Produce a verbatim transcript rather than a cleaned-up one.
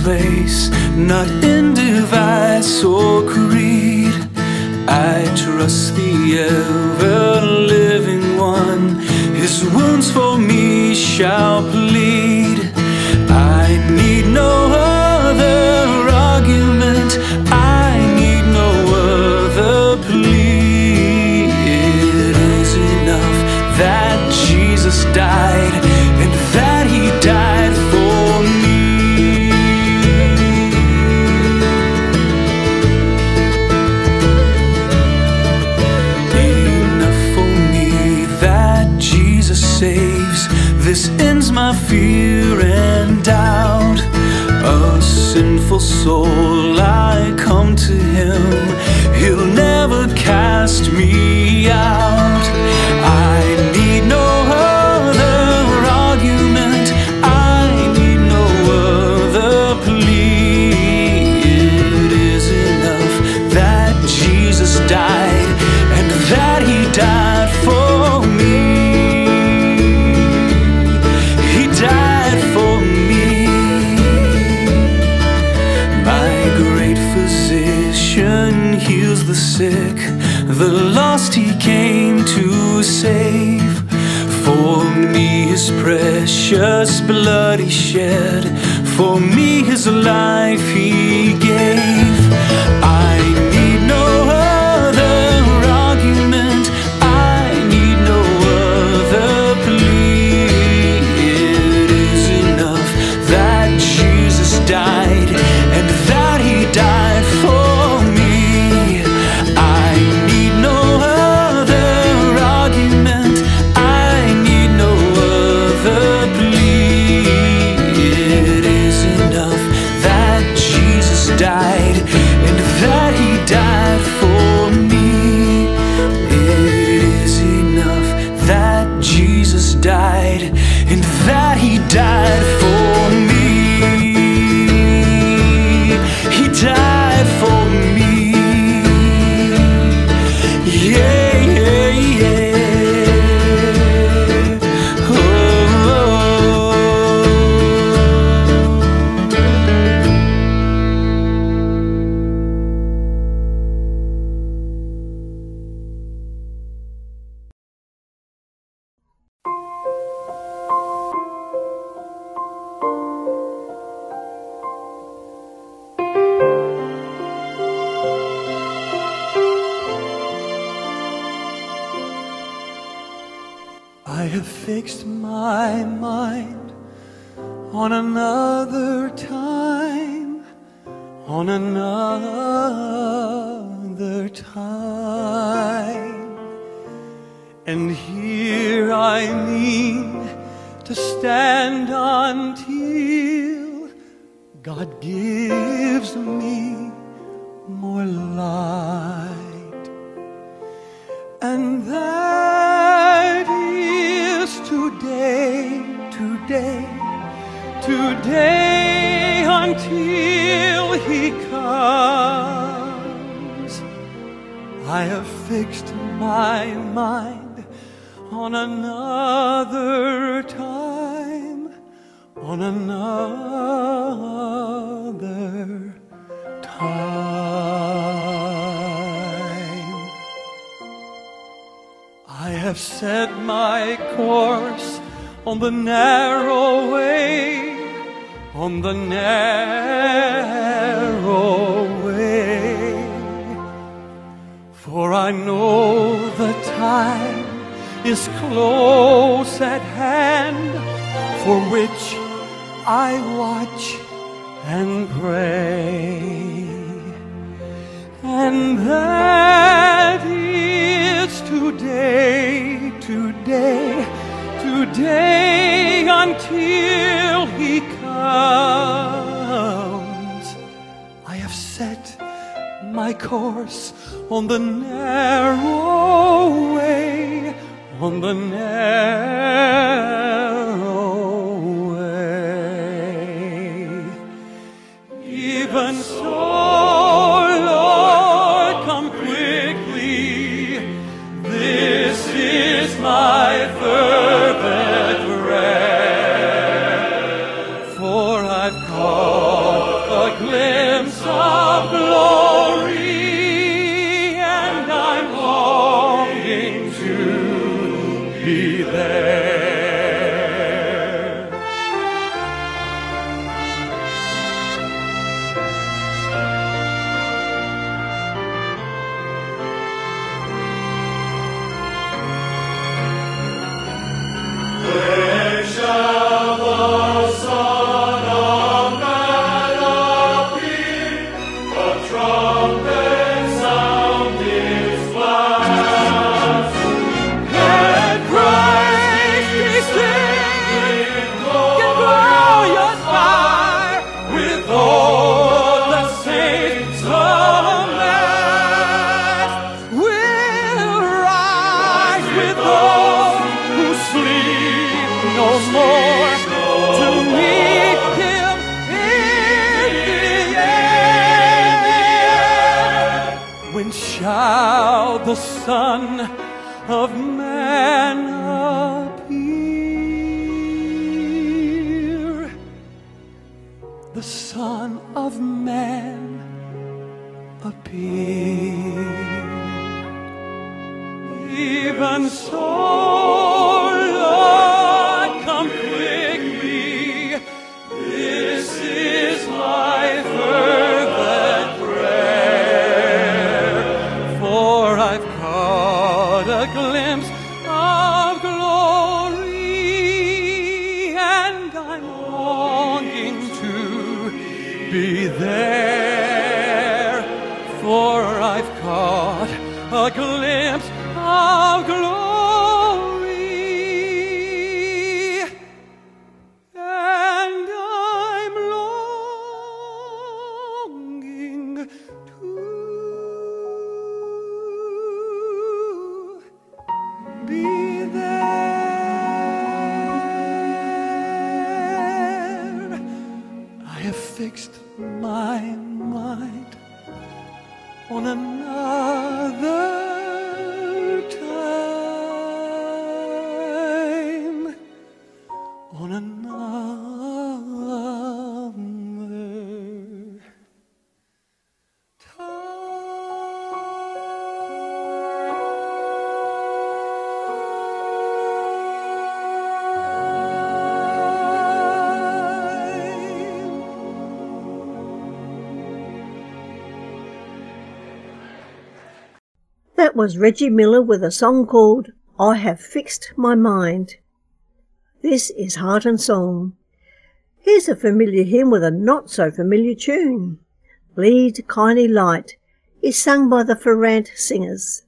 place, not in device or creed. I trust the ever-living one, his wounds for me shall plead. I need no other argument, I need no other plea. It is enough that Jesus died, and that he died for me. Enough for me that Jesus saves. This ends my fear and doubt. A sinful soul, I come to him, he'll never cast me out. I need no other argument, I need no other plea. It is enough that Jesus died, and that he died for me. He died for me. My great physician heals the sick, the lost he came to save. For me his precious blood he shed, for me his life he gave. I need no other argument, I need no other plea. It is enough that Jesus died, and that he died for me. I need no other argument, I need no other plea. It is enough that Jesus died, and that he died for me. It is enough that Jesus died, and that he died for me. He died for me. Yeah, yeah, yeah. Oh, I have fixed my mind on another time, on another time. And here I mean to stand until God gives me more light. And that is today, today, today until he comes. I have fixed my mind on another time, on another time. I have set my course on the narrow way, on the narrow way. For I know the time is close at hand, for which I watch and pray. And that is today, today, today until he comes. I have set my course on the narrow way, on the narrow way. Even so, Lord, come quickly. This is my fervent prayer. For I've called Shall the Son of Man appear? The Son of Man appear. Even so, Lord, come quickly. This is my fervent prayer. For I've caught a glimpse of glory, and I'm longing to be there. For I've caught a glimpse of glory, and I'm longing to be there. I have fixed my mind on another time, on another That was Reggie Miller with a song called I Have Fixed My Mind. This is Heart and Song. Here's a familiar hymn with a not-so-familiar tune. Lead, Kindly Light is sung by the Ferrant Singers.